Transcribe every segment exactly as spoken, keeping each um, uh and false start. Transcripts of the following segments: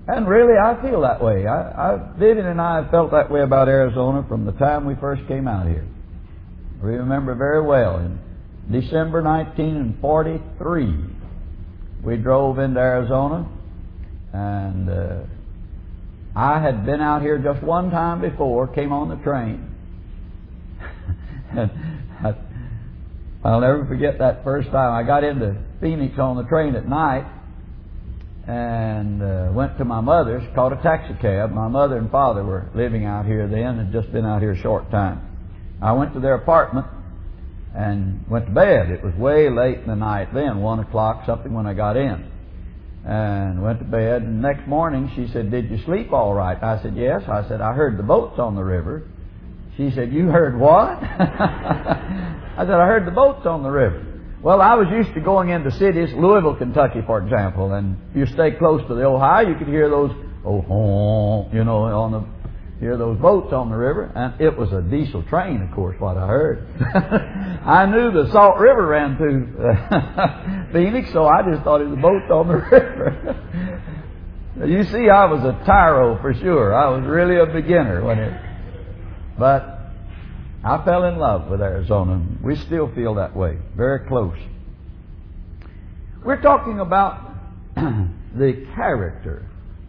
And really, I feel that way. I, I, Vivian and I have felt that way about Arizona from the time we first came out here. We remember very well, in December nineteen forty-three, we drove into Arizona, and uh, I had been out here just one time before, came on the train. And I, I'll never forget that first time. I got into Phoenix on the train at night, and uh, went to my mother's, caught a taxi cab. My mother and father were living out here then, had just been out here a short time. I went to their apartment and went to bed. It was way late in the night then, one o'clock something when I got in. And went to bed, and next morning she said, "Did you sleep all right?" I said, "Yes." I said, "I heard the boats on the river." She said, "You heard what?" I said, "I heard the boats on the river." Well, I was used to going into cities, Louisville, Kentucky, for example, and if you stay close to the Ohio, you could hear those, oh, you know, on the, hear those boats on the river, and it was a diesel train, of course, what I heard. I knew the Salt River ran through uh, Phoenix, so I just thought it was boats on the river. You see, I was a tyro for sure. I was really a beginner when it, but I fell in love with Arizona. We still feel that way, very close. We're talking about the character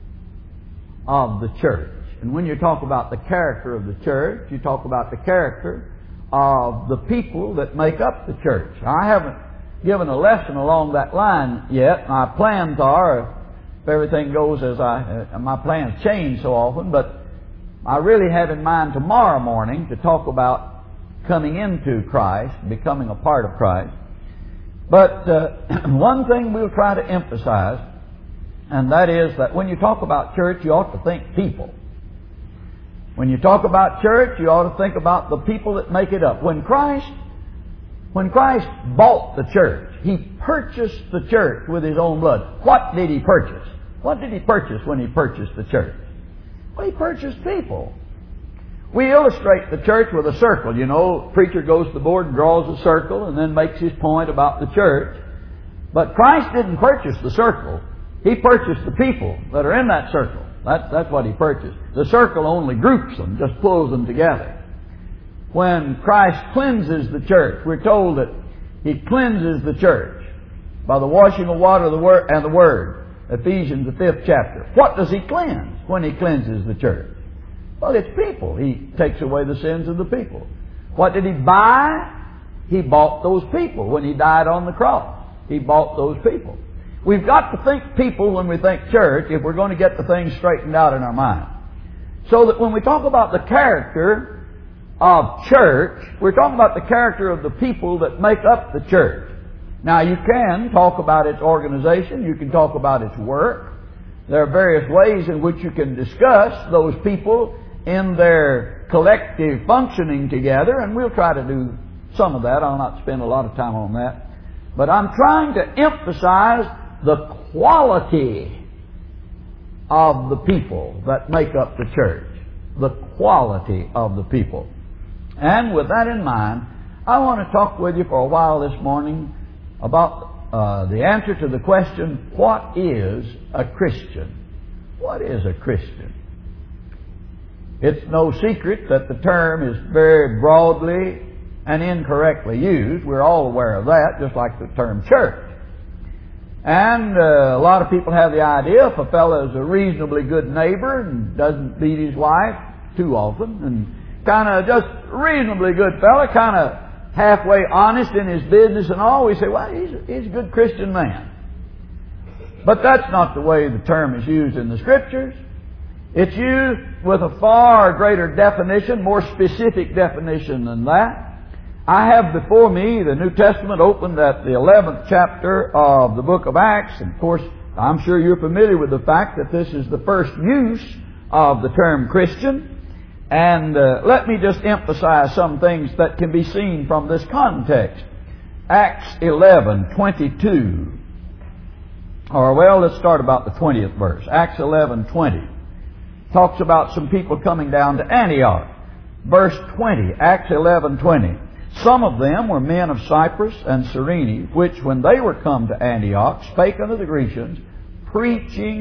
of the church. And when you talk about the character of the church, you talk about the character of the people that make up the church. I haven't given a lesson along that line yet. My plans are, if everything goes as I, uh, my plans change so often, but I really have in mind tomorrow morning to talk about coming into Christ, becoming a part of Christ. But uh, one thing we'll try to emphasize, and that is that when you talk about church, you ought to think people. When you talk about church, you ought to think about the people that make it up. When Christ, when Christ bought the church, He purchased the church with His own blood. What did He purchase? What did He purchase when He purchased the church? Well, He purchased people. We illustrate the church with a circle. You know, preacher goes to the board and draws a circle and then makes his point about the church. But Christ didn't purchase the circle. He purchased the people that are in that circle. That, that's what He purchased. The circle only groups them, just pulls them together. When Christ cleanses the church, we're told that He cleanses the church by the washing of water the word, and the Word. Ephesians, the fifth chapter. What does He cleanse when He cleanses the church? Well, it's people. He takes away the sins of the people. What did He buy? He bought those people when He died on the cross. He bought those people. We've got to think people when we think church if we're going to get the things straightened out in our mind. So that when we talk about the character of church, we're talking about the character of the people that make up the church. Now, you can talk about its organization. You can talk about its work. There are various ways in which you can discuss those people in their collective functioning together, and we'll try to do some of that. I'll not spend a lot of time on that. But I'm trying to emphasize the quality of the people that make up the church. The quality of the people. And with that in mind, I want to talk with you for a while this morning about uh, the answer to the question, what is a Christian? What is a Christian? It's no secret that the term is very broadly and incorrectly used. We're all aware of that, just like the term church. And uh, a lot of people have the idea if a fellow is a reasonably good neighbor and doesn't beat his wife too often, and kind of just reasonably good fellow, kind of halfway honest in his business and all, we say, well, he's a, he's a good Christian man. But that's not the way the term is used in the Scriptures. It's used with a far greater definition, more specific definition than that. I have before me the New Testament opened at the eleventh chapter of the book of Acts. And of course, I'm sure you're familiar with the fact that this is the first use of the term Christian. And uh, let me just emphasize some things that can be seen from this context. Acts eleven twenty-two. Or, well, let's start about the twentieth verse. Acts eleven twenty. Talks about some people coming down to Antioch. Verse twenty, Acts eleven twenty. Some of them were men of Cyprus and Cyrene, which when they were come to Antioch, spake unto the Grecians, preaching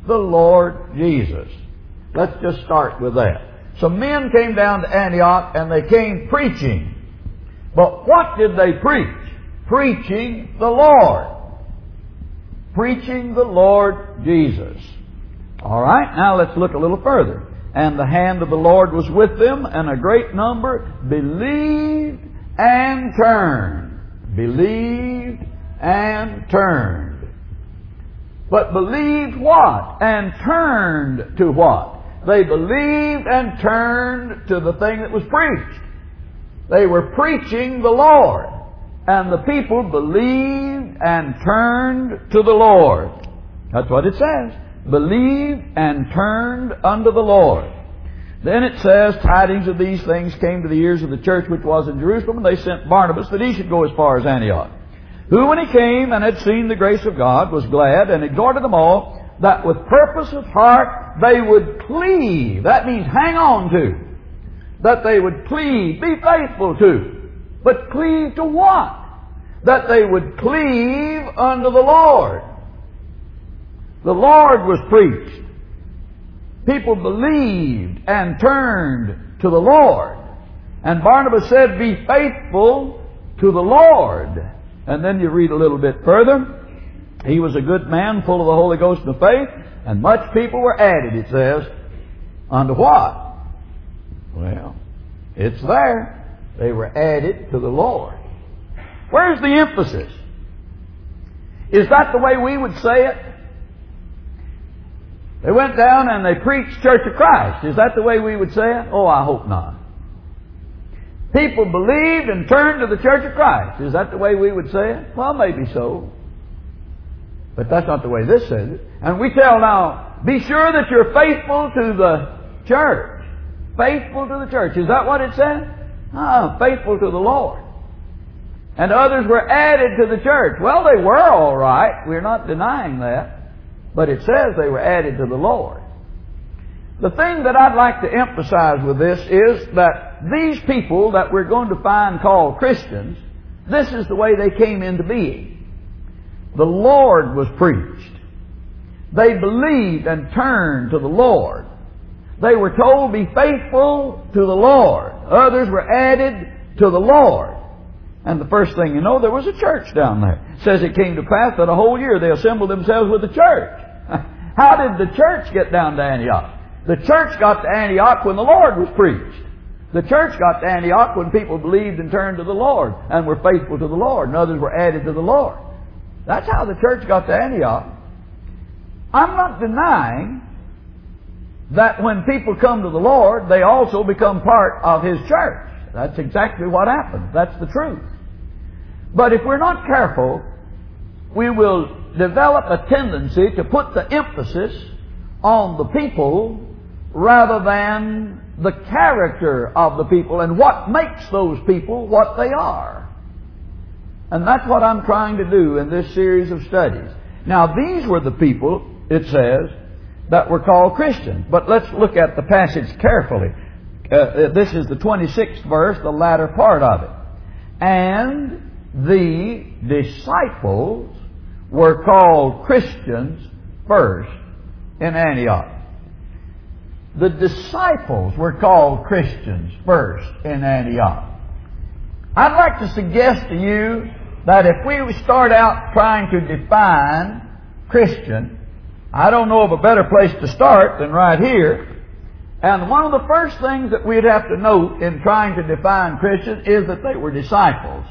the Lord Jesus. Let's just start with that. Some men came down to Antioch and they came preaching. But what did they preach? Preaching the Lord. Preaching the Lord Jesus. All right, now let's look a little further. And the hand of the Lord was with them, and a great number believed and turned. Believed and turned. But believed what? And turned to what? They believed and turned to the thing that was preached. They were preaching the Lord. And the people believed and turned to the Lord. That's what it says. Believed and turned unto the Lord. Then it says, tidings of these things came to the ears of the church which was in Jerusalem, and they sent Barnabas that he should go as far as Antioch. Who, when he came and had seen the grace of God, was glad, and exhorted them all, that with purpose of heart they would cleave. That means hang on to. That they would cleave, be faithful to. But cleave to what? That they would cleave unto the Lord. The Lord was preached. People believed and turned to the Lord. And Barnabas said, be faithful to the Lord. And then you read a little bit further. He was a good man, full of the Holy Ghost and faith, and much people were added, it says, unto what? Well, it's there. They were added to the Lord. Where's the emphasis? Is that the way we would say it? They went down and they preached Church of Christ. Is that the way we would say it? Oh, I hope not. People believed and turned to the Church of Christ. Is that the way we would say it? Well, maybe so. But that's not the way this says it. And we tell now, be sure that you're faithful to the church. Faithful to the church. Is that what it says? Ah, faithful to the Lord. And others were added to the church. Well, they were all right. We're not denying that. But it says they were added to the Lord. The thing that I'd like to emphasize with this is that these people that we're going to find called Christians, this is the way they came into being. The Lord was preached. They believed and turned to the Lord. They were told, be faithful to the Lord. Others were added to the Lord. And the first thing you know, there was a church down there. It says it came to pass that a whole year they assembled themselves with the church. How did the church get down to Antioch? The church got to Antioch when the Lord was preached. The church got to Antioch when people believed and turned to the Lord and were faithful to the Lord, and others were added to the Lord. That's how the church got to Antioch. I'm not denying that when people come to the Lord, they also become part of His church. That's exactly what happens. That's the truth. But if we're not careful, we will develop a tendency to put the emphasis on the people rather than the character of the people and what makes those people what they are. And that's what I'm trying to do in this series of studies. Now, these were the people, it says, that were called Christians. But let's look at the passage carefully. Uh, this is the twenty-sixth verse, the latter part of it. And the disciples were called Christians first in Antioch. The disciples were called Christians first in Antioch. I'd like to suggest to you that if we start out trying to define Christian, I don't know of a better place to start than right here. And one of the first things that we'd have to note in trying to define Christian is that they were disciples.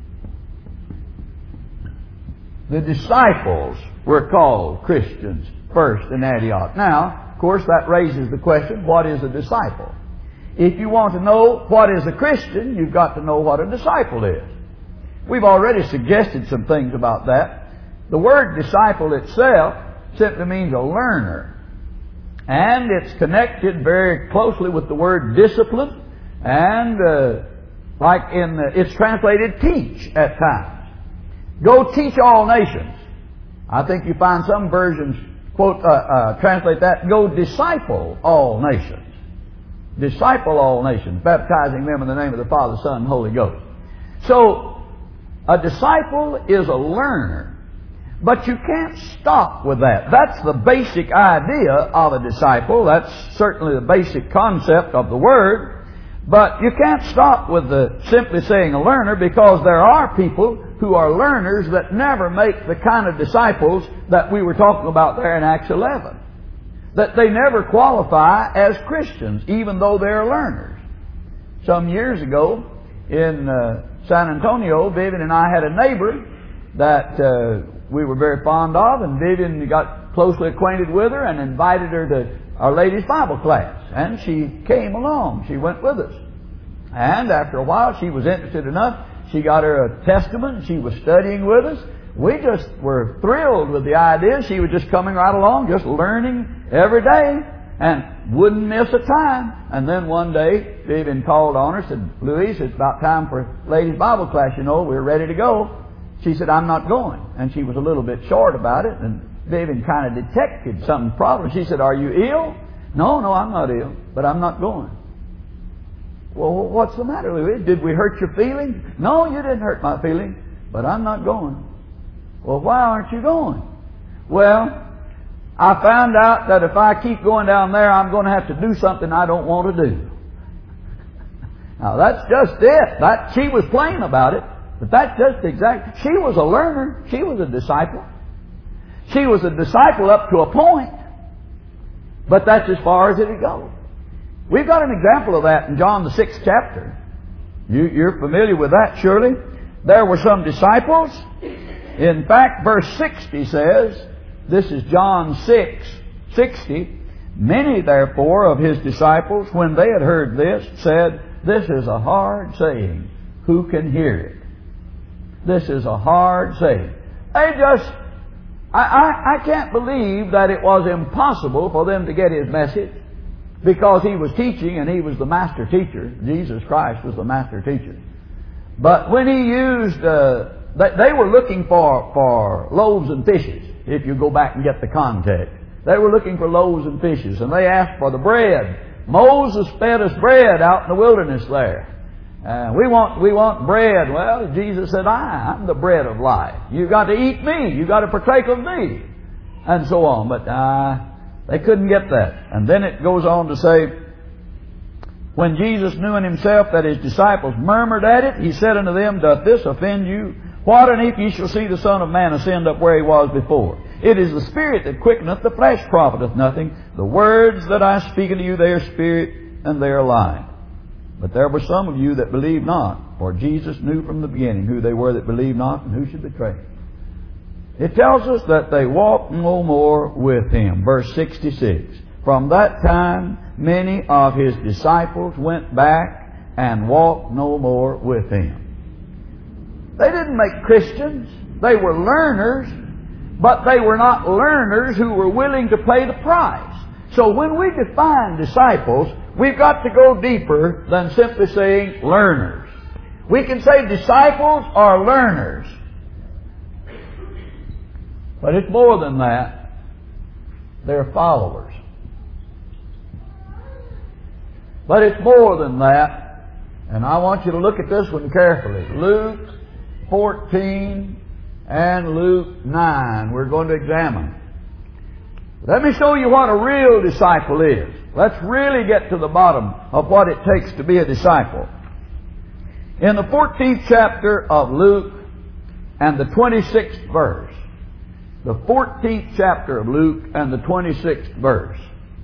The disciples were called Christians first in Antioch. Now, of course, that raises the question, what is a disciple? If you want to know what is a Christian, you've got to know what a disciple is. We've already suggested some things about that. The word disciple itself simply means a learner. And it's connected very closely with the word discipline. And uh, like in, the, it's translated teach at times. Go teach all nations. I think you find some versions quote uh, uh, translate that, go disciple all nations. Disciple all nations, baptizing them in the name of the Father, Son, and Holy Ghost. So, a disciple is a learner. But you can't stop with that. That's the basic idea of a disciple. That's certainly the basic concept of the Word. But you can't stop with the simply saying a learner, because there are people who are learners that never make the kind of disciples that we were talking about there in Acts eleven. That they never qualify as Christians, even though they're learners. Some years ago in uh, San Antonio, Vivian and I had a neighbor that uh, we were very fond of, and Vivian got closely acquainted with her and invited her to our ladies' Bible class. And she came along. She went with us. And after a while, she was interested enough. She got her a Testament. She was studying with us. We just were thrilled with the idea. She was just coming right along, just learning every day, and wouldn't miss a time. And then one day, Vivian called on her, said, "Louise, it's about time for ladies' Bible class, you know. We're ready to go." She said, "I'm not going." And she was a little bit short about it, and Vivian kind of detected some problem. She said, "Are you ill?" "No, no, I'm not ill, but I'm not going." "Well, what's the matter, Louise? Did we hurt your feelings?" "No, you didn't hurt my feelings, but I'm not going." "Well, why aren't you going?" "Well, I found out that if I keep going down there, I'm going to have to do something I don't want to do." Now, that's just it. That, she was plain about it, but that's just exact. She was a learner. She was a disciple. She was a disciple up to a point, but that's as far as it would go. We've got an example of that in John the sixth chapter. You, you're familiar with that, surely. There were some disciples. In fact, verse sixty says, this is John six, sixty. "Many, therefore, of his disciples, when they had heard this, said, 'This is a hard saying. Who can hear it?'" This is a hard saying. They just, I, I, I can't believe that it was impossible for them to get his message, because he was teaching and he was the master teacher. Jesus Christ was the master teacher. But when he used, uh, they, they were looking for, for loaves and fishes, if you go back and get the context. They were looking for loaves and fishes, and they asked for the bread. "Moses fed us bread out in the wilderness there. Uh, we want we want bread." Well, Jesus said, I, I'm the bread of life. You've got to eat me. You've got to partake of me. And so on. But uh, they couldn't get that. And then it goes on to say, "When Jesus knew in himself that his disciples murmured at it, he said unto them, 'Doth this offend you? What and if ye shall see the Son of Man ascend up where he was before? It is the Spirit that quickeneth, the flesh profiteth nothing. The words that I speak unto you, they are spirit and they are life.' But there were some of you that believed not, for Jesus knew from the beginning who they were that believed not and who should betray him." It tells us that they walked no more with him. Verse sixty-six. "From that time many of his disciples went back and walked no more with him." They didn't make Christians. They were learners, but they were not learners who were willing to pay the price. So when we define disciples, we've got to go deeper than simply saying learners. We can say disciples are learners, but it's more than that. They're followers. But it's more than that, and I want you to look at this one carefully. Luke fourteen and Luke nine we're going to examine. Let me show you what a real disciple is. Let's really get to the bottom of what it takes to be a disciple. In the fourteenth chapter of Luke and the twenty-sixth verse, the fourteenth chapter of Luke and the twenty-sixth verse,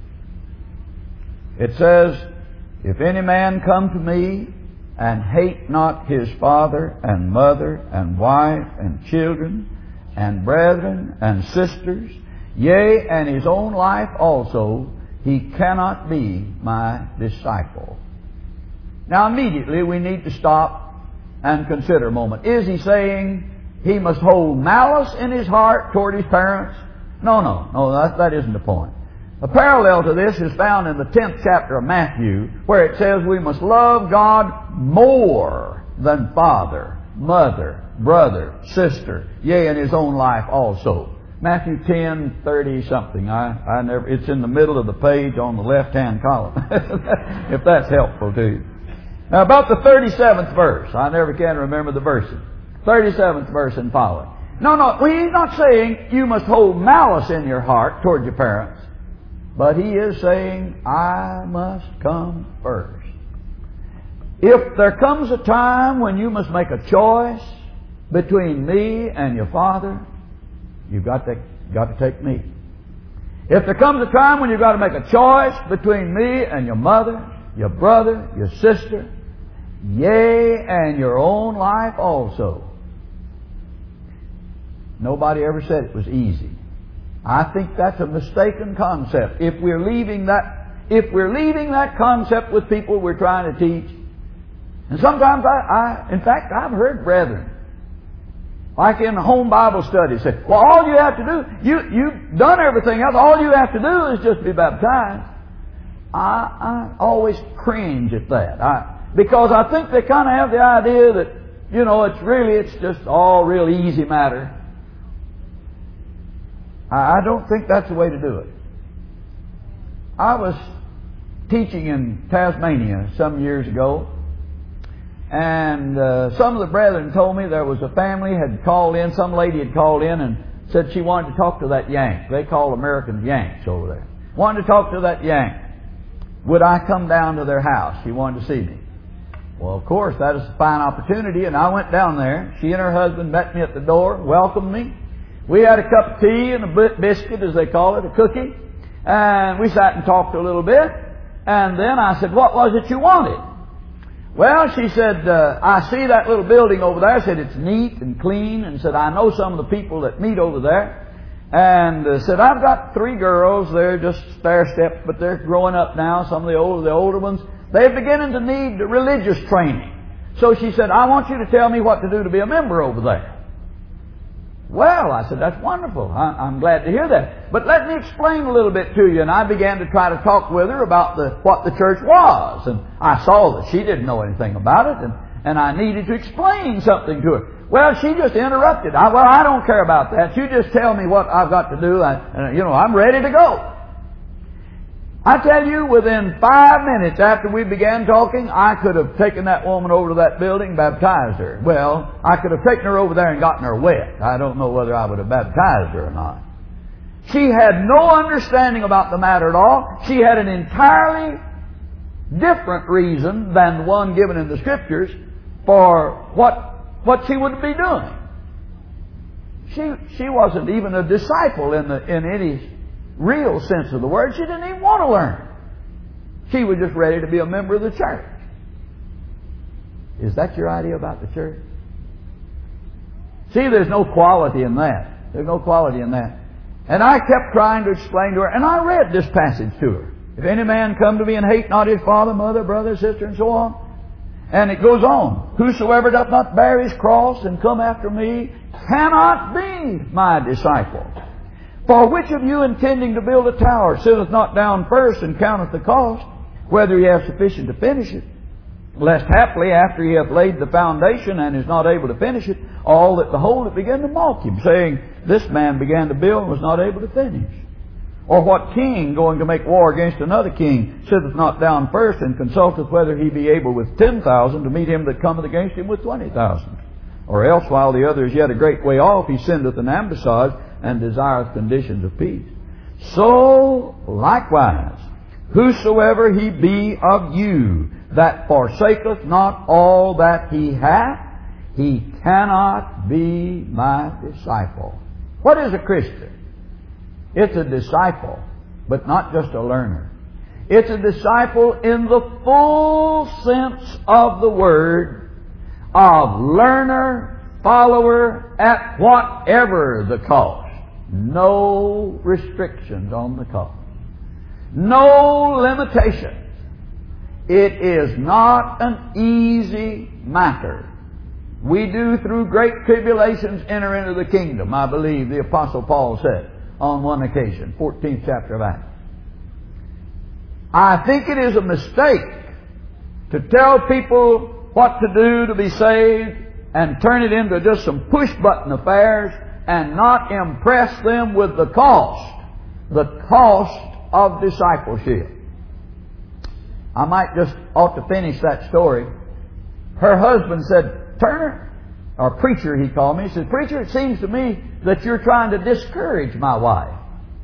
it says, "If any man come to me and hate not his father and mother and wife and children and brethren and sisters, yea, and his own life also, he cannot be my disciple." Now immediately we need to stop and consider a moment. Is he saying he must hold malice in his heart toward his parents? No, no, no, that, that isn't the point. A parallel to this is found in the tenth chapter of Matthew, where it says we must love God more than father, mother, brother, sister, yea, and his own life also. Matthew ten, thirty something. I, I never, it's in the middle of the page on the left-hand column, if that's helpful to you. Now about the thirty-seventh verse, I never can remember the verses. thirty-seventh verse and following. No, no, well, He's not saying you must hold malice in your heart toward your parents. But He is saying, I must come first. If there comes a time when you must make a choice between me and your father, you've got to, got to take me. If there comes a time when you've got to make a choice between me and your mother, your brother, your sister, yea, and your own life also. Nobody ever said it was easy. I think that's a mistaken concept. If we're leaving that, if we're leaving that concept with people we're trying to teach, and sometimes I, I in fact, I've heard brethren, like in home Bible study, say, well, all you have to do, you, you've done everything else, all you have to do is just be baptized. I, I always cringe at that. I, because I think they kind of have the idea that, you know, it's really, it's just all real easy matter. I don't think that's the way to do it. I was teaching in Tasmania some years ago, and uh, some of the brethren told me there was a family had called in, some lady had called in and said she wanted to talk to that Yank. They call Americans Yanks over there. Wanted to talk to that Yank. Would I come down to their house? She wanted to see me. Well, of course, that is a fine opportunity, and I went down there. She and her husband met me at the door, welcomed me. We had a cup of tea and a biscuit, as they call it, a cookie. And we sat and talked a little bit. And then I said, what was it you wanted? Well, she said, uh, I see that little building over there. I said, it's neat and clean. And said, I know some of the people that meet over there. And uh, said, I've got three girls. They're just stair-steps, but they're growing up now. Some of the older, the older ones. They're beginning to need religious training. So she said, I want you to tell me what to do to be a member over there. Well, I said, that's wonderful. I, I'm glad to hear that. But let me explain a little bit to you. And I began to try to talk with her about the, what the church was. And I saw that she didn't know anything about it. And, and I needed to explain something to her. Well, she just interrupted. I, well, I don't care about that. You just tell me what I've got to do. I, and, you know, I'm ready to go. I tell you, within five minutes after we began talking, I could have taken that woman over to that building and baptized her. Well, I could have taken her over there and gotten her wet. I don't know whether I would have baptized her or not. She had no understanding about the matter at all. She had an entirely different reason than the one given in the Scriptures for what, what she would be doing. She, she wasn't even a disciple in the, in any real sense of the word. She didn't even want to learn. She was just ready to be a member of the church. Is that your idea about the church? See, there's no quality in that. There's no quality in that. And I kept trying to explain to her, and I read this passage to her. If any man come to me and hate not his father, mother, brother, sister, and so on. And it goes on. Whosoever doth not bear his cross and come after me cannot be my disciple. For which of you intending to build a tower sitteth not down first and counteth the cost, whether he have sufficient to finish it? Lest haply after he hath laid the foundation and is not able to finish it, all that behold it begin to mock him, saying, this man began to build and was not able to finish. Or what king going to make war against another king sitteth not down first and consulteth whether he be able with ten thousand to meet him that cometh against him with twenty thousand? Or else while the other is yet a great way off, he sendeth an ambassage and desireth conditions of peace. So likewise, whosoever he be of you that forsaketh not all that he hath, he cannot be my disciple. What is a Christian? It's a disciple, but not just a learner. It's a disciple in the full sense of the word, of learner, follower, at whatever the cost. No restrictions on the cost. No limitations. It is not an easy matter. We do through great tribulations enter into the kingdom, I believe the Apostle Paul said on one occasion, fourteenth chapter of Acts. I think it is a mistake to tell people what to do to be saved and turn it into just some push-button affairs and not impress them with the cost, the cost of discipleship. I might just ought to finish that story. Her husband said, Turner, or preacher, he called me. He said, "Preacher, it seems to me that you're trying to discourage my wife."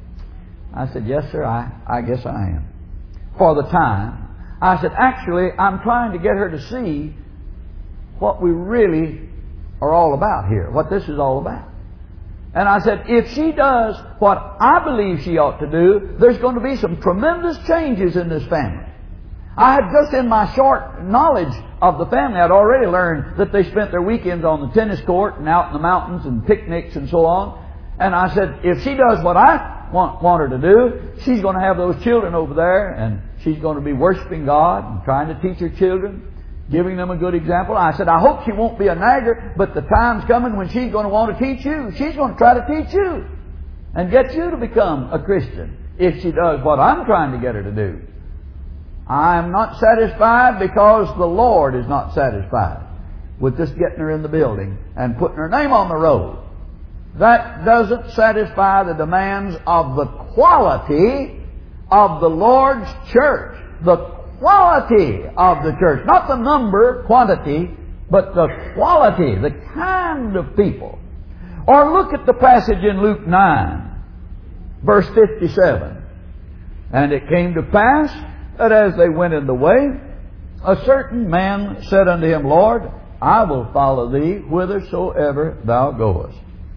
I said, "Yes, sir, I, I guess I am. For the time." I said, "Actually, I'm trying to get her to see what we really are all about here, what this is all about." And I said, "If she does what I believe she ought to do, there's going to be some tremendous changes in this family." I had just in my short knowledge of the family, I'd already learned that they spent their weekends on the tennis court and out in the mountains and picnics and so on. And I said, if she does what I want, want her to do, she's going to have those children over there, and she's going to be worshiping God and trying to teach her children, giving them a good example. I said, I hope she won't be a nagger, but the time's coming when she's going to want to teach you. She's going to try to teach you and get you to become a Christian if she does what I'm trying to get her to do. I'm not satisfied because the Lord is not satisfied with just getting her in the building and putting her name on the road. That doesn't satisfy the demands of the quality of the Lord's church. The quality of the church. Not the number, quantity, but the quality, the kind of people. Or look at the passage in Luke nine, verse fifty-seven. And it came to pass that as they went in the way, a certain man said unto him, Lord, I will follow thee whithersoever thou goest.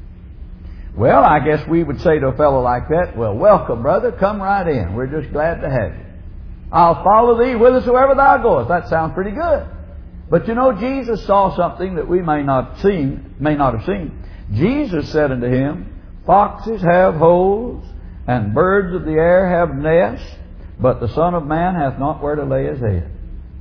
Well, I guess we would say to a fellow like that, well, welcome, brother, come right in. We're just glad to have you. I'll follow thee whithersoever thou goest. That sounds pretty good. But you know, Jesus saw something that we may not seen, may not have seen. Jesus said unto him, foxes have holes, and birds of the air have nests, but the Son of Man hath not where to lay his head.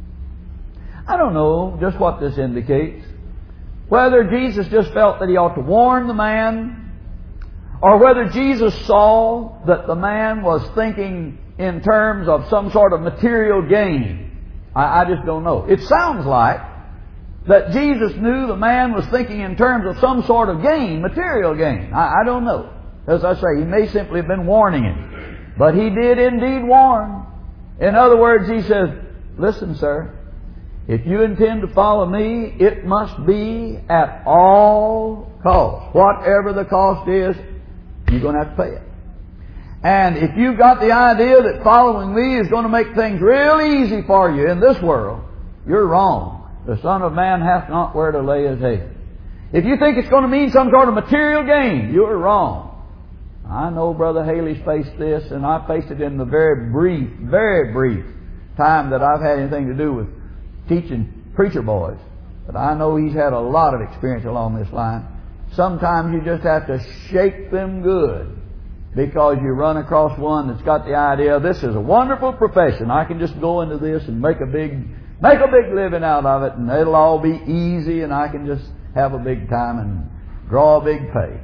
I don't know just what this indicates. Whether Jesus just felt that he ought to warn the man, or whether Jesus saw that the man was thinking in terms of some sort of material gain. I, I just don't know. It sounds like that Jesus knew the man was thinking in terms of some sort of gain, material gain. I, I don't know. As I say, he may simply have been warning him. But he did indeed warn. In other words, he says, listen, sir, if you intend to follow me, it must be at all costs. Whatever the cost is, you're going to have to pay it. And if you've got the idea that following me is going to make things real easy for you in this world, you're wrong. The Son of Man hath not where to lay his head. If you think it's going to mean some sort of material gain, you're wrong. I know Brother Haley's faced this, and I faced it in the very brief, very brief time that I've had anything to do with teaching preacher boys. But I know he's had a lot of experience along this line. Sometimes you just have to shake them good because you run across one that's got the idea, this is a wonderful profession. I can just go into this and make a big, make a big living out of it, and it'll all be easy, and I can just have a big time and draw a big pay.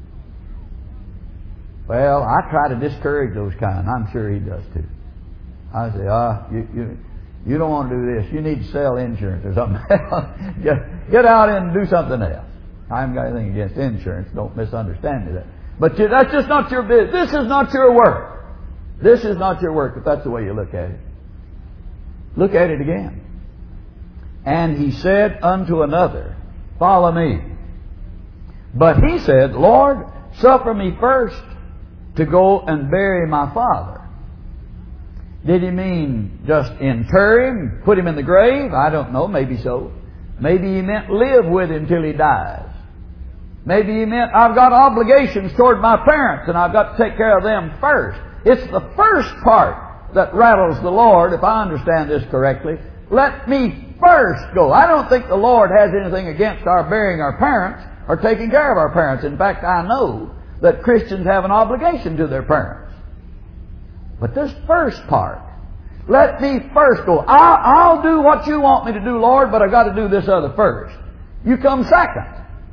Well, I try to discourage those kind. I'm sure he does too. I say, ah, you, you, you don't want to do this. You need to sell insurance or something. get, get out and do something else. I haven't got anything against insurance. Don't misunderstand me there. But you, that's just not your business. This is not your work. This is not your work, if that's the way you look at it. Look at it again. And he said unto another, follow me. But he said, Lord, suffer me first to go and bury my father. Did he mean just inter him, put him in the grave? I don't know, maybe so. Maybe he meant live with him till he dies. Maybe he meant I've got obligations toward my parents and I've got to take care of them first. It's the first part that rattles the Lord, if I understand this correctly. Let me first go. I don't think the Lord has anything against our burying our parents or taking care of our parents. In fact, I know that Christians have an obligation to their parents. But this first part, let me first go. I'll, I'll do what you want me to do, Lord, but I've got to do this other first. You come second.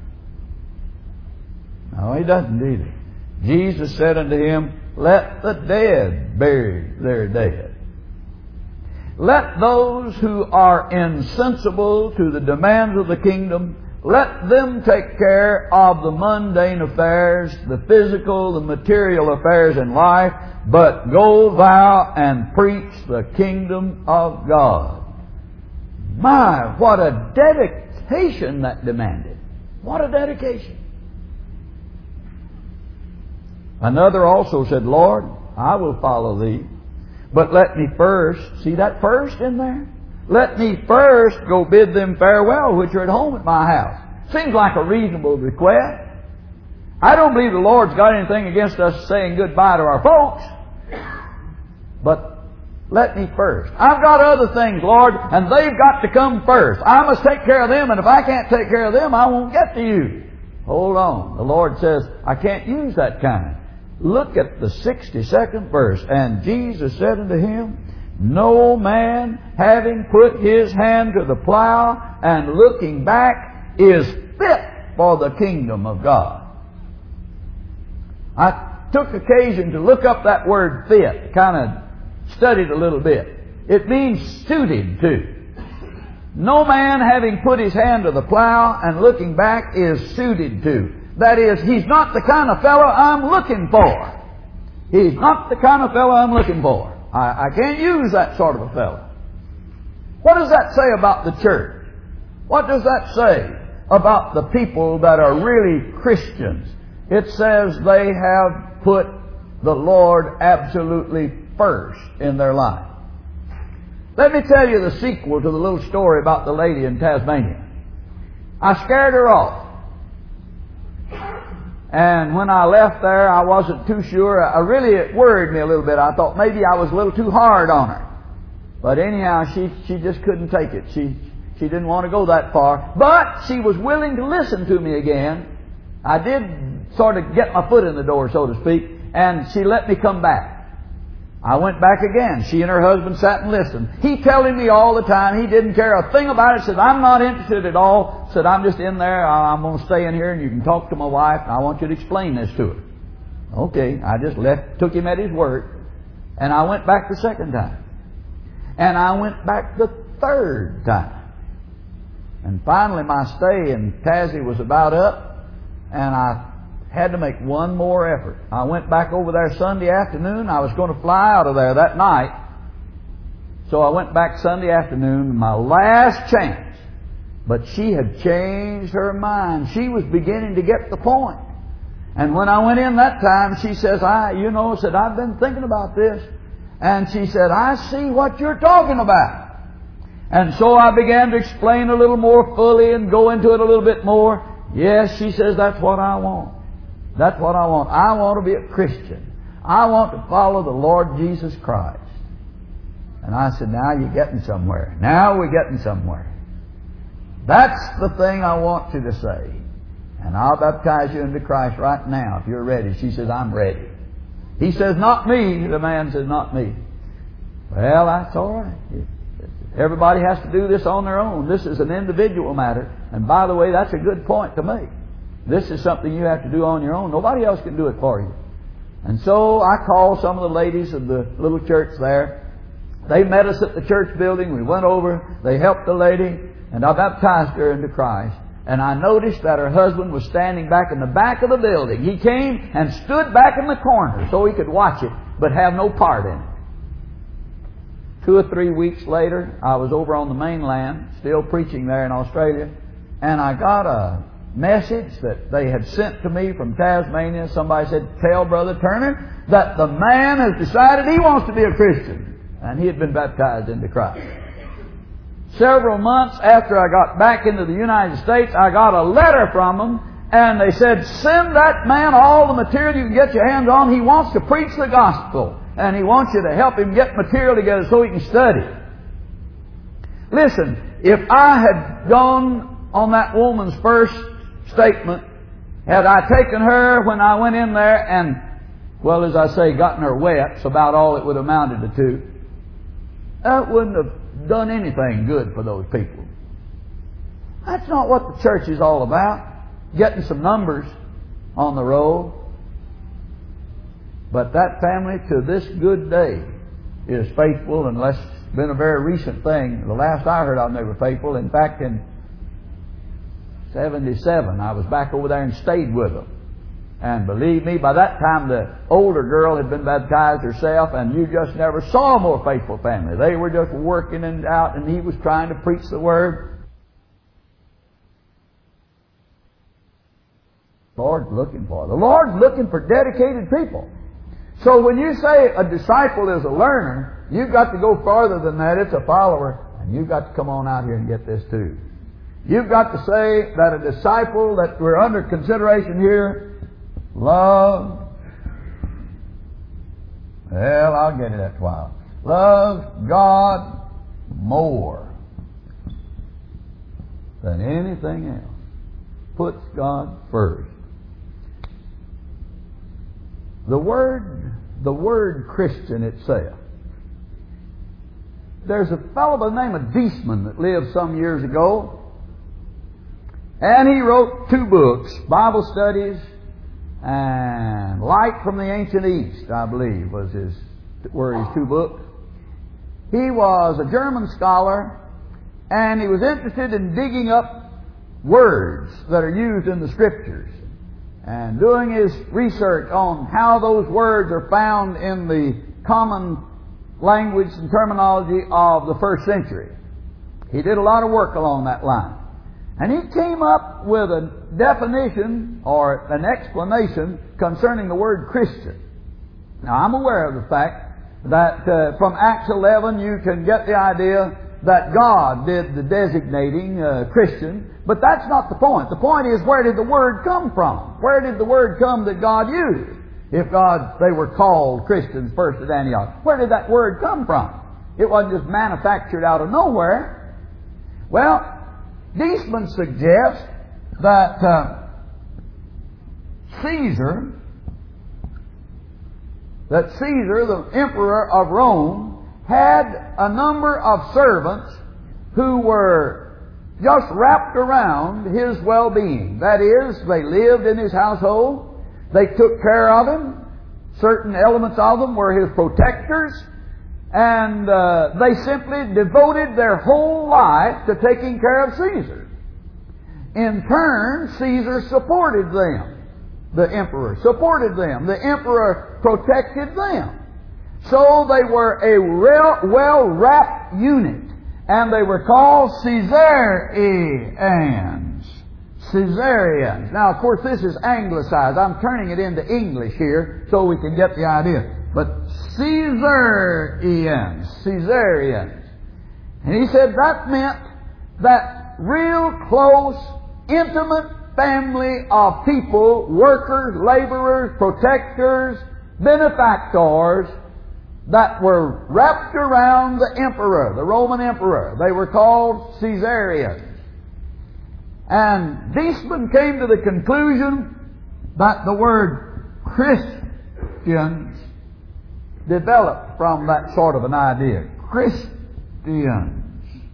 No, he doesn't either. Jesus said unto him, let the dead bury their dead. Let those who are insensible to the demands of the kingdom, let them take care of the mundane affairs, the physical, the material affairs in life, but go thou and preach the kingdom of God. My, what a dedication that demanded. What a dedication. Another also said, Lord, I will follow Thee, but let me first, see that first in there? Let me first go bid them farewell which are at home at my house. Seems like a reasonable request. I don't believe the Lord's got anything against us saying goodbye to our folks. But let me first. I've got other things, Lord, and they've got to come first. I must take care of them, and if I can't take care of them, I won't get to you. Hold on. The Lord says, I can't use that kind. Look at the sixty-second verse. And Jesus said unto him, No man having put his hand to the plow and looking back is fit for the kingdom of God. I took occasion to look up that word fit, kind of studied a little bit. It means suited to. No man having put his hand to the plow and looking back is suited to. That is, he's not the kind of fellow I'm looking for. He's not the kind of fellow I'm looking for. I, I can't use that sort of a fellow. What does that say about the church? What does that say about the people that are really Christians? It says they have put the Lord absolutely first in their life. Let me tell you the sequel to the little story about the lady in Tasmania. I scared her off. And when I left there, I wasn't too sure. I really, it worried me a little bit. I thought maybe I was a little too hard on her. But anyhow, she, she just couldn't take it. She, she didn't want to go that far. But she was willing to listen to me again. I did sort of get my foot in the door, so to speak, and she let me come back. I went back again. She and her husband sat and listened. He telling me all the time he didn't care a thing about it. Said, I'm not interested at all. Said, I'm just in there. I'm going to stay in here and you can talk to my wife and I want you to explain this to her. Okay. I just left, took him at his word, and I went back the second time. And I went back the third time. And finally my stay in Tassie was about up, and I had to make one more effort. I went back over there Sunday afternoon. I was going to fly out of there that night. So I went back Sunday afternoon, my last chance. But she had changed her mind. She was beginning to get the point. And when I went in that time, she says, I, you know, said, I've been thinking about this. And she said, I see what you're talking about. And so I began to explain a little more fully and go into it a little bit more. Yes, she says, that's what I want. That's what I want. I want to be a Christian. I want to follow the Lord Jesus Christ. And I said, now you're getting somewhere. Now we're getting somewhere. That's the thing I want you to say. And I'll baptize you into Christ right now if you're ready. She says, I'm ready. He says, not me. The man says, not me. Well, that's all right. Everybody has to do this on their own. This is an individual matter. And by the way, that's a good point to make. This is something you have to do on your own. Nobody else can do it for you. And so I called some of the ladies of the little church there. They met us at the church building. We went over. They helped the lady. And I baptized her into Christ. And I noticed that her husband was standing back in the back of the building. He came and stood back in the corner so he could watch it, but have no part in it. Two or three weeks later, I was over on the mainland, still preaching there in Australia, and I got a message that they had sent to me from Tasmania. Somebody said, tell Brother Turner that the man has decided he wants to be a Christian. And he had been baptized into Christ. Several months after I got back into the United States, I got a letter from them, and they said, send that man all the material you can get your hands on. He wants to preach the gospel, and he wants you to help him get material together so he can study. Listen, if I had gone on that woman's first statement, had I taken her when I went in there and, well, as I say, gotten her wet, it's about all it would have amounted to, that wouldn't have done anything good for those people. That's not what the church is all about, getting some numbers on the roll. But that family to this good day is faithful, unless it's been a very recent thing. The last I heard of them, they were faithful. In fact, in seventy-seven, I was back over there and stayed with them. And believe me, by that time the older girl had been baptized herself, and you just never saw a more faithful family. They were just working and out, and he was trying to preach the Word. The Lord's looking for. The Lord's looking for dedicated people. So when you say a disciple is a learner, you've got to go farther than that. It's a follower. And you've got to come on out here and get this too. You've got to say that a disciple that we're under consideration here, love, well, I'll get it after a while. Love God more than anything else. Puts God first. The word, the word Christian itself. There's a fellow by the name of Deisman that lived some years ago, and he wrote two books, Bible Studies and Light from the Ancient East, I believe, was his were his two books. He was a German scholar, and he was interested in digging up words that are used in the Scriptures and doing his research on how those words are found in the common language and terminology of the first century. He did a lot of work along that line. And he came up with a definition or an explanation concerning the word Christian. Now, I'm aware of the fact that uh, from Acts eleven you can get the idea that God did the designating uh, Christian, but that's not the point. The point is, where did the word come from? Where did the word come that God used? If God, they were called Christians first at Antioch, where did that word come from? It wasn't just manufactured out of nowhere. Well, Deisman suggests that uh, Caesar, that Caesar, the emperor of Rome, had a number of servants who were just wrapped around his well-being. That is, they lived in his household, they took care of him, certain elements of them were his protectors, and uh, they simply devoted their whole life to taking care of Caesar. In turn, Caesar supported them. The emperor supported them. The emperor protected them. So they were a well-wrapped unit, and they were called Caesarians. Caesarians. Now, of course, this is anglicized. I'm turning it into English here so we can get the idea. But Caesarians. Caesarians. And he said that meant that real close, intimate family of people, workers, laborers, protectors, benefactors, that were wrapped around the emperor, the Roman emperor. They were called Caesarians. And Deisman came to the conclusion that the word Christians developed from that sort of an idea. Christians.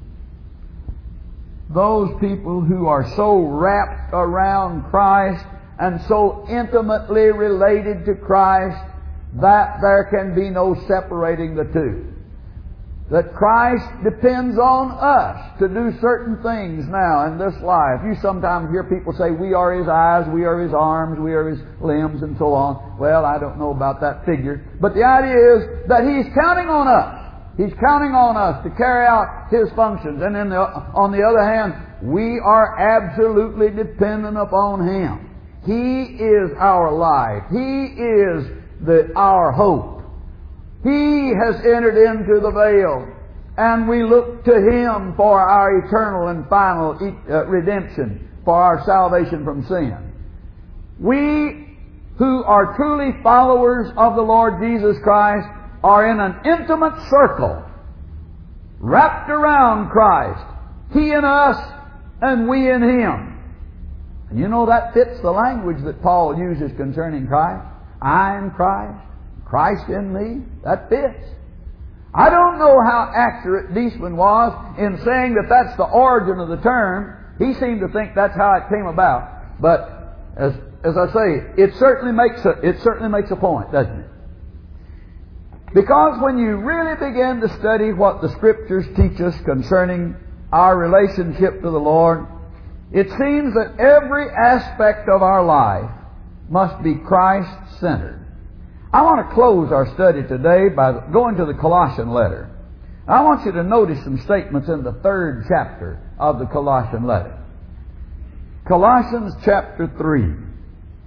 Those people who are so wrapped around Christ and so intimately related to Christ that there can be no separating the two. That Christ depends on us to do certain things now in this life. You sometimes hear people say, we are His eyes, we are His arms, we are His limbs, and so on. Well, I don't know about that figure. But the idea is that He's counting on us. He's counting on us to carry out His functions. And then the, on the other hand, we are absolutely dependent upon Him. He is our life. He is the, our hope. He has entered into the veil, and we look to Him for our eternal and final uh, redemption, for our salvation from sin. We who are truly followers of the Lord Jesus Christ are in an intimate circle, wrapped around Christ, He in us and we in Him. And you know that fits the language that Paul uses concerning Christ. I in Christ, Christ in me. That fits. I don't know how accurate Deisman was in saying that that's the origin of the term. He seemed to think that's how it came about. But as as I say, it certainly makes a, it certainly makes a point, doesn't it? Because when you really begin to study what the Scriptures teach us concerning our relationship to the Lord, it seems that every aspect of our life must be Christ-centered. I want to close our study today by going to the Colossian letter. I want you to notice some statements in the third chapter of the Colossian letter. Colossians chapter three.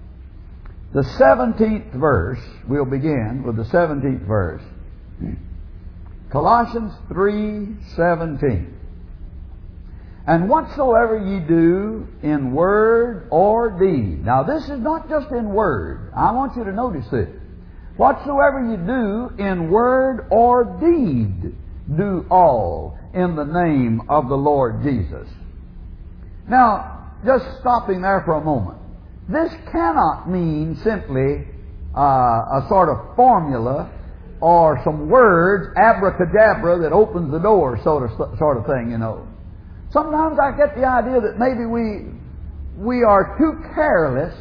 The seventeenth verse, we'll begin with the seventeenth verse. Colossians three seventeen. And whatsoever ye do in word or deed. Now this is not just in word. I want you to notice this. Whatsoever you do in word or deed, do all in the name of the Lord Jesus. Now, just stopping there for a moment. This cannot mean simply uh, a sort of formula or some words, abracadabra, that opens the door, sort of, sort of thing, you know. Sometimes I get the idea that maybe we, we are too careless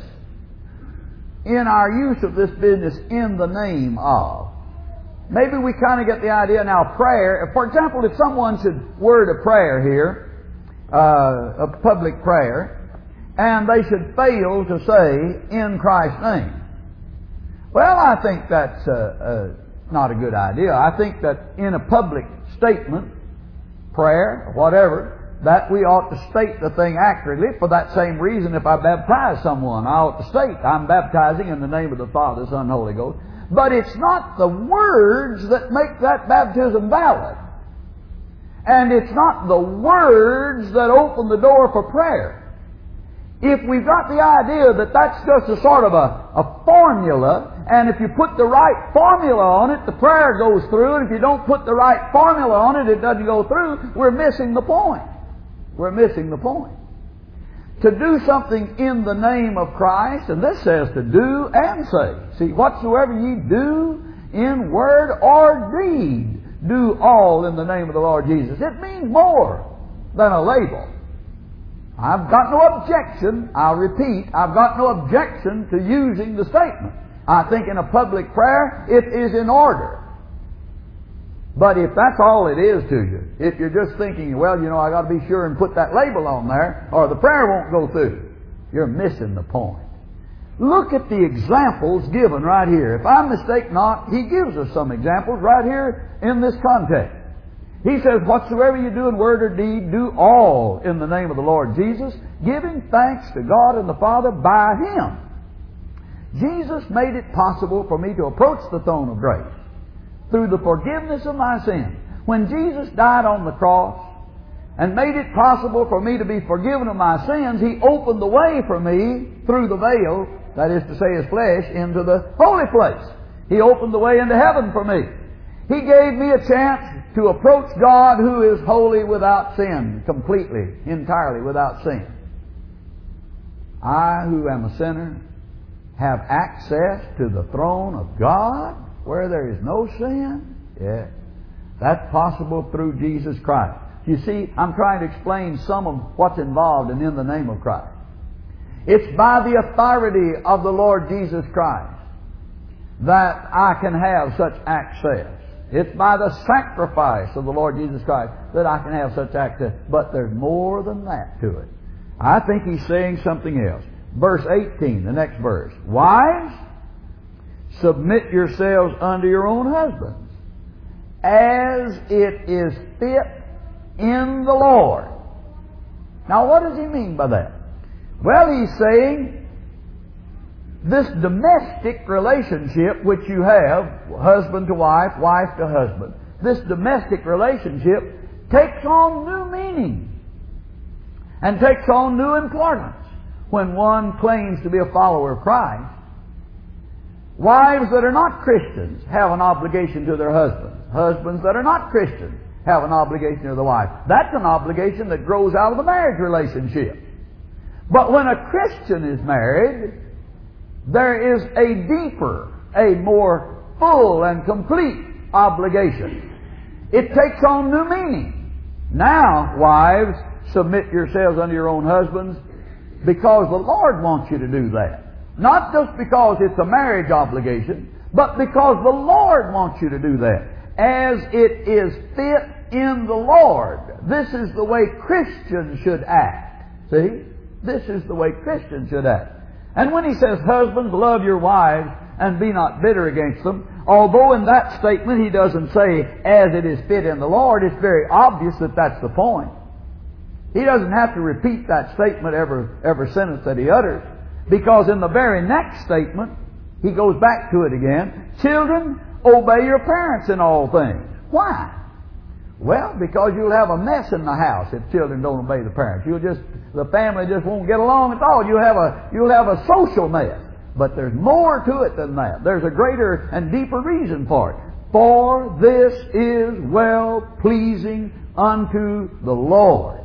in our use of this business in the name of. Maybe we kind of get the idea now, prayer. For example, if someone should word a prayer here, uh, a public prayer, and they should fail to say, in Christ's name. Well, I think that's uh, uh, not a good idea. I think that in a public statement, prayer, or whatever, that we ought to state the thing accurately. For that same reason, if I baptize someone, I ought to state, I'm baptizing in the name of the Father, Son, and Holy Ghost. But it's not the words that make that baptism valid. And it's not the words that open the door for prayer. If we've got the idea that that's just a sort of a, a formula, and if you put the right formula on it, the prayer goes through, and if you don't put the right formula on it, it doesn't go through, we're missing the point. We're missing the point. To do something in the name of Christ, and this says to do and say. See, whatsoever ye do in word or deed, do all in the name of the Lord Jesus. It means more than a label. I've got no objection, I'll repeat, I've got no objection to using the statement. I think in a public prayer, it is in order. But if that's all it is to you, if you're just thinking, well, you know, I got to be sure and put that label on there, or the prayer won't go through, you're missing the point. Look at the examples given right here. If I mistake not, he gives us some examples right here in this context. He says, whatsoever you do in word or deed, do all in the name of the Lord Jesus, giving thanks to God and the Father by Him. Jesus made it possible for me to approach the throne of grace through the forgiveness of my sins. When Jesus died on the cross and made it possible for me to be forgiven of my sins, He opened the way for me through the veil, that is to say His flesh, into the holy place. He opened the way into heaven for me. He gave me a chance to approach God who is holy without sin, completely, entirely without sin. I, who am a sinner, have access to the throne of God where there is no sin. Yeah. That's possible through Jesus Christ. You see, I'm trying to explain some of what's involved in in the name of Christ. It's by the authority of the Lord Jesus Christ that I can have such access. It's by the sacrifice of the Lord Jesus Christ that I can have such access. But there's more than that to it. I think he's saying something else. Verse eighteen, the next verse. Wives, submit yourselves unto your own husbands, as it is fit in the Lord. Now, what does he mean by that? Well, he's saying this domestic relationship which you have, husband to wife, wife to husband, this domestic relationship takes on new meaning and takes on new importance when one claims to be a follower of Christ. Wives that are not Christians have an obligation to their husbands. Husbands that are not Christians have an obligation to the wife. That's an obligation that grows out of the marriage relationship. But when a Christian is married, there is a deeper, a more full and complete obligation. It takes on new meaning. Now, wives, submit yourselves unto your own husbands, because the Lord wants you to do that. Not just because it's a marriage obligation, but because the Lord wants you to do that. As it is fit in the Lord. This is the way Christians should act. See? This is the way Christians should act. And when he says, husbands, love your wives and be not bitter against them, although in that statement he doesn't say, as it is fit in the Lord, it's very obvious that that's the point. He doesn't have to repeat that statement every, every sentence that he utters. Because in the very next statement, he goes back to it again. Children, obey your parents in all things. Why? Well, because you'll have a mess in the house if children don't obey the parents. You'll just, the family just won't get along at all. You'll have a, you'll have a social mess. But there's more to it than that. There's a greater and deeper reason for it. For this is well pleasing unto the Lord.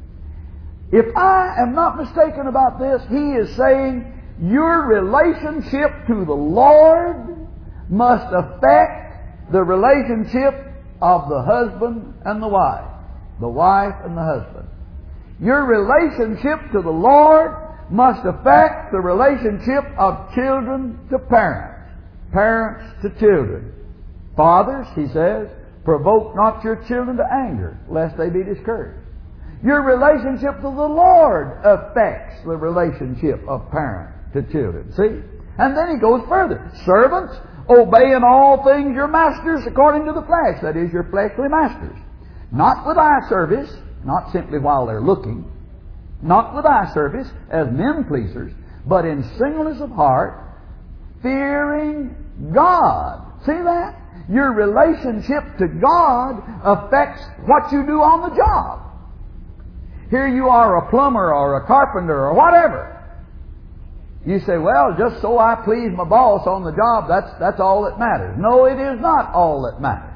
If I am not mistaken about this, he is saying your relationship to the Lord must affect the relationship of the husband and the wife. The wife and the husband. Your relationship to the Lord must affect the relationship of children to parents. Parents to children. Fathers, he says, provoke not your children to anger, lest they be discouraged. Your relationship to the Lord affects the relationship of parent to children. See? And then he goes further. Servants, obey in all things your masters according to the flesh. That is, your fleshly masters. Not with eye service, not simply while they're looking. Not with eye service as men pleasers, but in singleness of heart, fearing God. See that? Your relationship to God affects what you do on the job. Here you are a plumber or a carpenter or whatever. You say, well, just so I please my boss on the job, that's, that's all that matters. No, it is not all that matters.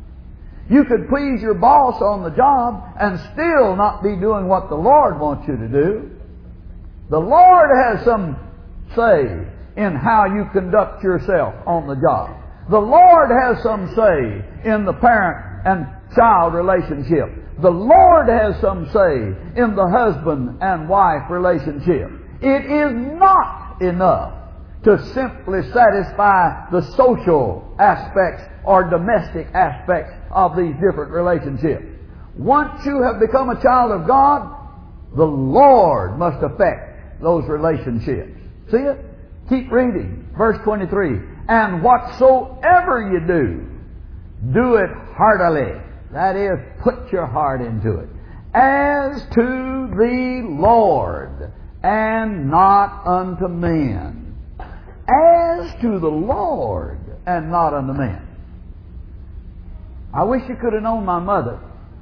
You could please your boss on the job and still not be doing what the Lord wants you to do. The Lord has some say in how you conduct yourself on the job. The Lord has some say in the parent and child relationship. The Lord has some say in the husband and wife relationship. It is not enough to simply satisfy the social aspects or domestic aspects of these different relationships. Once you have become a child of God, the Lord must affect those relationships. See it? Keep reading. Verse twenty-three. And whatsoever you do, do it heartily. That is, put your heart into it. As to the Lord, and not unto men. As to the Lord, and not unto men. I wish you could have known my mother.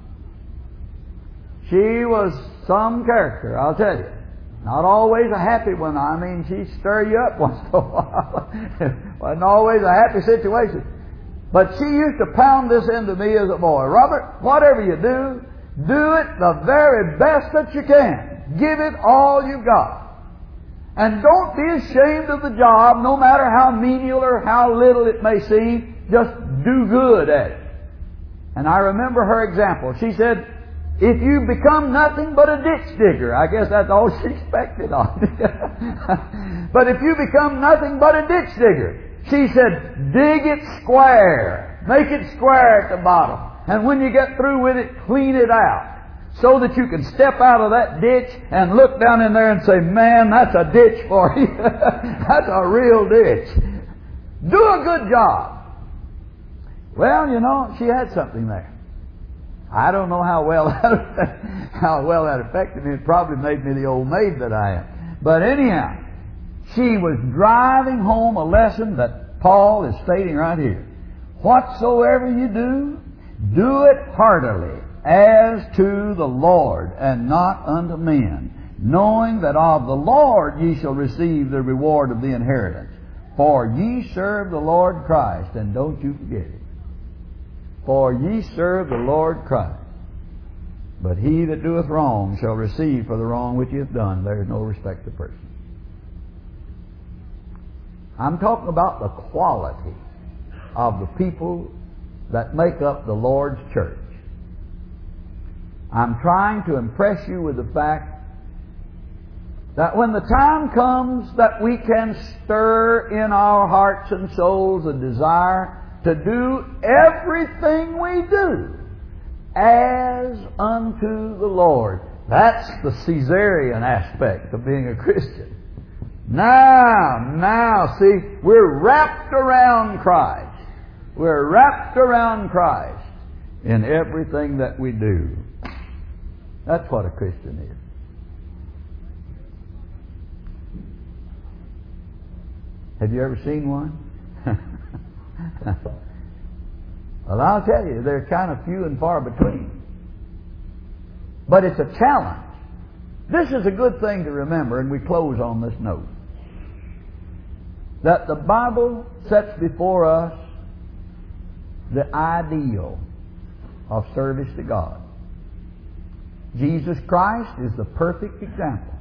She was some character, I'll tell you. Not always a happy one. I mean, she'd stir you up once in a while. Wasn't always a happy situation. But she used to pound this into me as a boy. Robert, whatever you do, do it the very best that you can. Give it all you've got. And don't be ashamed of the job, no matter how menial or how little it may seem. Just do good at it. And I remember her example. She said, if you become nothing but a ditch digger, I guess that's all she expected of me. But if you become nothing but a ditch digger, she said, dig it square. Make it square at the bottom. And when you get through with it, clean it out. So that you can step out of that ditch and look down in there and say, man, that's a ditch for you. That's a real ditch. Do a good job. Well, you know, she had something there. I don't know how well that, how well that affected me. It probably made me the old maid that I am. But anyhow, she was driving home a lesson that Paul is stating right here. Whatsoever you do, do it heartily, as to the Lord, and not unto men, knowing that of the Lord ye shall receive the reward of the inheritance. For ye serve the Lord Christ, and don't you forget it. For ye serve the Lord Christ. But he that doeth wrong shall receive for the wrong which he hath done. There is no respect of person. I'm talking about the quality of the people that make up the Lord's church. I'm trying to impress you with the fact that when the time comes that we can stir in our hearts and souls a desire to do everything we do as unto the Lord. That's the Caesarean aspect of being a Christian. Now, now, see, we're wrapped around Christ. We're wrapped around Christ in everything that we do. That's what a Christian is. Have you ever seen one? Well, I'll tell you, they're kind of few and far between. But it's a challenge. This is a good thing to remember, and we close on this note. That the Bible sets before us the ideal of service to God. Jesus Christ is the perfect example.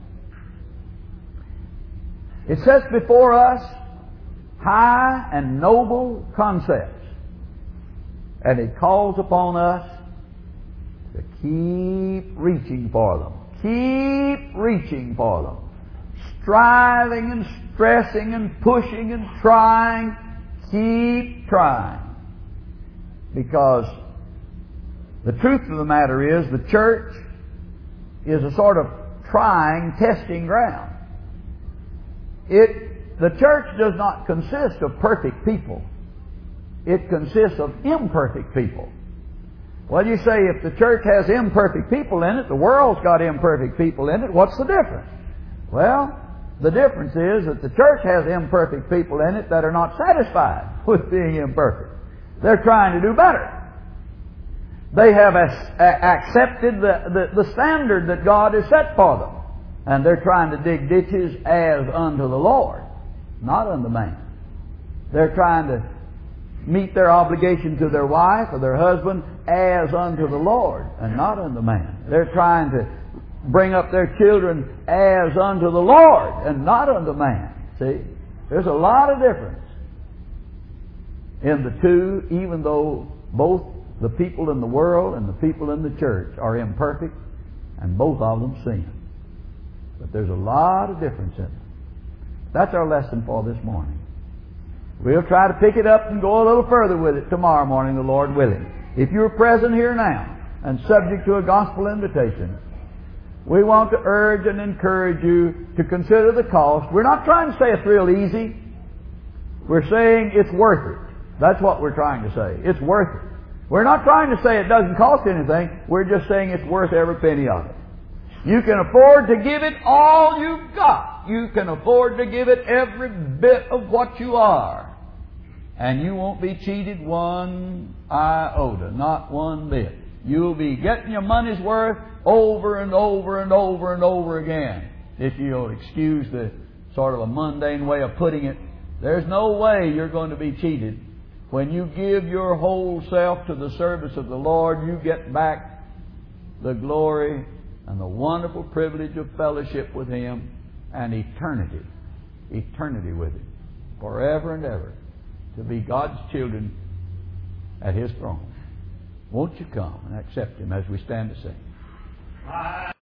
It sets before us high and noble concepts. And it calls upon us to keep reaching for them. Keep reaching for them. Striving and stressing and pushing and trying. Keep trying. Because the truth of the matter is the church is a sort of trying, testing ground. It, the church does not consist of perfect people. It consists of imperfect people. Well, you say if the church has imperfect people in it, the world's got imperfect people in it, what's the difference? Well, the difference is that the church has imperfect people in it that are not satisfied with being imperfect. They're trying to do better. They have accepted the, the, the standard that God has set for them. And they're trying to dig ditches as unto the Lord, not unto man. They're trying to meet their obligation to their wife or their husband as unto the Lord and not unto man. They're trying to bring up their children as unto the Lord and not unto man. See? There's a lot of difference in the two, even though both the people in the world and the people in the church are imperfect and both of them sin. But there's a lot of difference in them. That's our lesson for this morning. We'll try to pick it up and go a little further with it tomorrow morning, the Lord willing. If you're present here now and subject to a gospel invitation, we want to urge and encourage you to consider the cost. We're not trying to say it's real easy. We're saying it's worth it. That's what we're trying to say. It's worth it. We're not trying to say it doesn't cost anything. We're just saying it's worth every penny of it. You can afford to give it all you've got. You can afford to give it every bit of what you are. And you won't be cheated one iota, not one bit. You'll be getting your money's worth over and over and over and over again. If you'll excuse the sort of a mundane way of putting it, there's no way you're going to be cheated. When you give your whole self to the service of the Lord, you get back the glory and the wonderful privilege of fellowship with Him and eternity. Eternity with Him. Forever and ever. To be God's children at His throne. Won't you come and accept Him as we stand to sing?